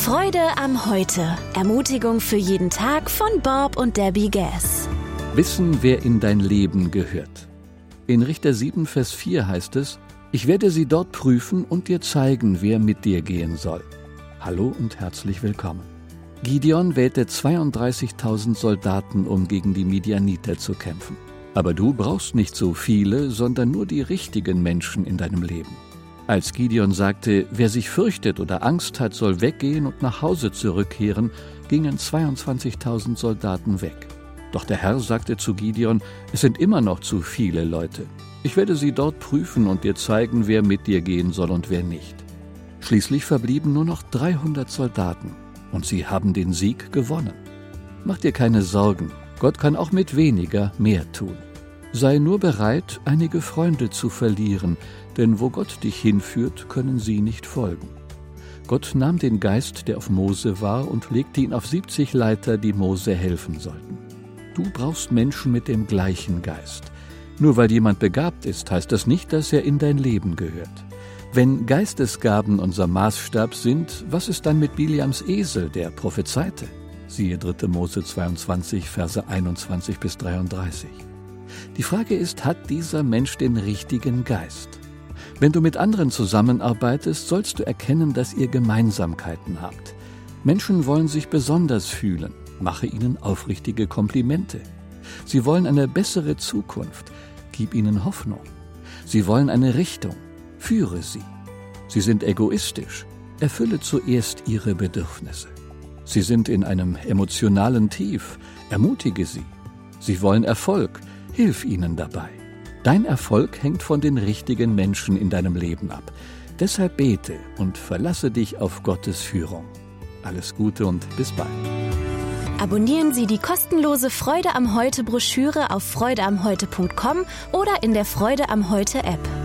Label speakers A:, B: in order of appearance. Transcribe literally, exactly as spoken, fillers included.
A: Freude am Heute. Ermutigung für jeden Tag von Bob und Debbie Gass.
B: Wissen, wer in dein Leben gehört. In Richter sieben, Vers vier heißt es: Ich werde sie dort prüfen und dir zeigen, wer mit dir gehen soll. Hallo und herzlich willkommen. Gideon wählte zweiunddreißigtausend Soldaten, um gegen die Midianiter zu kämpfen. Aber du brauchst nicht so viele, sondern nur die richtigen Menschen in deinem Leben. Als Gideon sagte, wer sich fürchtet oder Angst hat, soll weggehen und nach Hause zurückkehren, gingen zweiundzwanzigtausend Soldaten weg. Doch der Herr sagte zu Gideon, es sind immer noch zu viele Leute. Ich werde sie dort prüfen und dir zeigen, wer mit dir gehen soll und wer nicht. Schließlich verblieben nur noch dreihundert Soldaten und sie haben den Sieg gewonnen. Mach dir keine Sorgen, Gott kann auch mit weniger mehr tun. Sei nur bereit, einige Freunde zu verlieren, denn wo Gott dich hinführt, können sie nicht folgen. Gott nahm den Geist, der auf Mose war, und legte ihn auf siebzig Leiter, die Mose helfen sollten. Du brauchst Menschen mit dem gleichen Geist. Nur weil jemand begabt ist, heißt das nicht, dass er in dein Leben gehört. Wenn Geistesgaben unser Maßstab sind, was ist dann mit Biliams Esel, der prophezeite? Siehe dritter Mose zweiundzwanzig, Verse einundzwanzig bis dreiunddreißig. Die Frage ist, hat dieser Mensch den richtigen Geist? Wenn du mit anderen zusammenarbeitest, sollst du erkennen, dass ihr Gemeinsamkeiten habt. Menschen wollen sich besonders fühlen. Mache ihnen aufrichtige Komplimente. Sie wollen eine bessere Zukunft. Gib ihnen Hoffnung. Sie wollen eine Richtung. Führe sie. Sie sind egoistisch. Erfülle zuerst ihre Bedürfnisse. Sie sind in einem emotionalen Tief. Ermutige sie. Sie wollen Erfolg. Hilf ihnen dabei. Dein Erfolg hängt von den richtigen Menschen in deinem Leben ab. Deshalb bete und verlasse dich auf Gottes Führung. Alles Gute und bis bald.
A: Abonnieren Sie die kostenlose Freude am Heute Broschüre auf freude am heute punkt com oder in der Freude am Heute App.